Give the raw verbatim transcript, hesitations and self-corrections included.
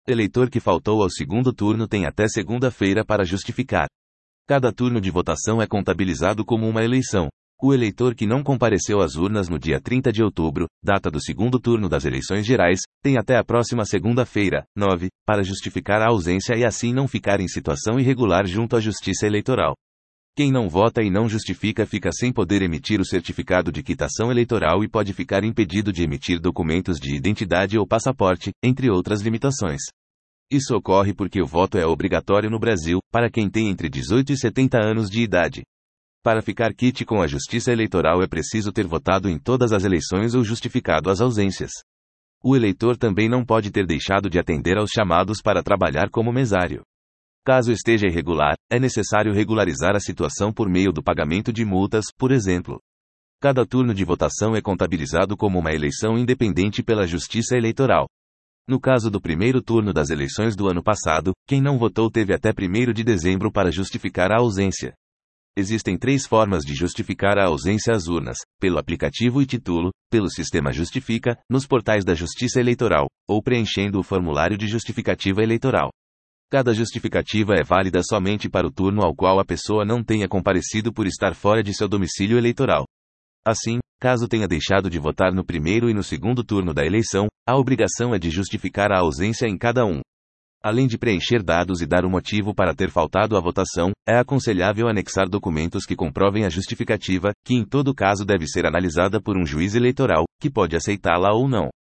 Eleitor que faltou ao segundo turno tem até segunda-feira para justificar. Cada turno de votação é contabilizado como uma eleição. O eleitor que não compareceu às urnas no dia trinta de outubro, data do segundo turno das eleições gerais, tem até a próxima segunda-feira, nove, para justificar a ausência e assim não ficar em situação irregular junto à Justiça Eleitoral. Quem não vota e não justifica fica sem poder emitir o certificado de quitação eleitoral e pode ficar impedido de emitir documentos de identidade ou passaporte, entre outras limitações. Isso ocorre porque o voto é obrigatório no Brasil, para quem tem entre dezoito e setenta anos de idade. Para ficar quite com a Justiça Eleitoral é preciso ter votado em todas as eleições ou justificado as ausências. O eleitor também não pode ter deixado de atender aos chamados para trabalhar como mesário. Caso esteja irregular, é necessário regularizar a situação por meio do pagamento de multas, por exemplo. Cada turno de votação é contabilizado como uma eleição independente pela Justiça Eleitoral. No caso do primeiro turno das eleições do ano passado, quem não votou teve até primeiro de dezembro para justificar a ausência. Existem três formas de justificar a ausência às urnas: pelo aplicativo e título, pelo sistema Justifica, nos portais da Justiça Eleitoral, ou preenchendo o formulário de justificativa eleitoral. Cada justificativa é válida somente para o turno ao qual a pessoa não tenha comparecido por estar fora de seu domicílio eleitoral. Assim, caso tenha deixado de votar no primeiro e no segundo turno da eleição, a obrigação é de justificar a ausência em cada um. Além de preencher dados e dar o motivo para ter faltado à votação, é aconselhável anexar documentos que comprovem a justificativa, que em todo caso deve ser analisada por um juiz eleitoral, que pode aceitá-la ou não.